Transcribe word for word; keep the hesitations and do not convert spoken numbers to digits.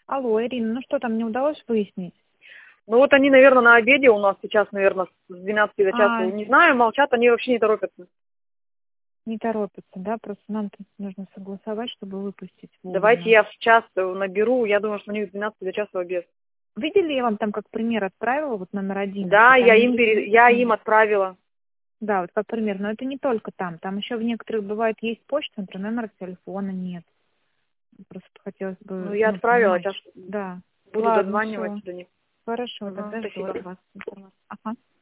Алло, Ирина, ну что там, не удалось выяснить? Ну вот они, наверное, на обеде у нас сейчас, наверное, с двенадцати до часу. А, Не знаю, молчат, они вообще не торопятся. не торопятся, да? Просто нам тут нужно согласовать, чтобы выпустить Давайте вовремя. я в час наберу, я думаю, что у них с двенадцати до часу обед. Видели, я вам там как пример отправила, вот номер один. Да, я Там им, есть пере... я им выпускные. отправила. Да, вот как пример. Но это не только там. Там еще в некоторых бывает есть почта, например, номера телефона нет. Просто хотелось Ну, бы, я ну, отправила, понимать. сейчас Да. буду Ладно, дозванивать все. до них. Хорошо, Угу, тогда жду спасибо. от вас информацию. Ага.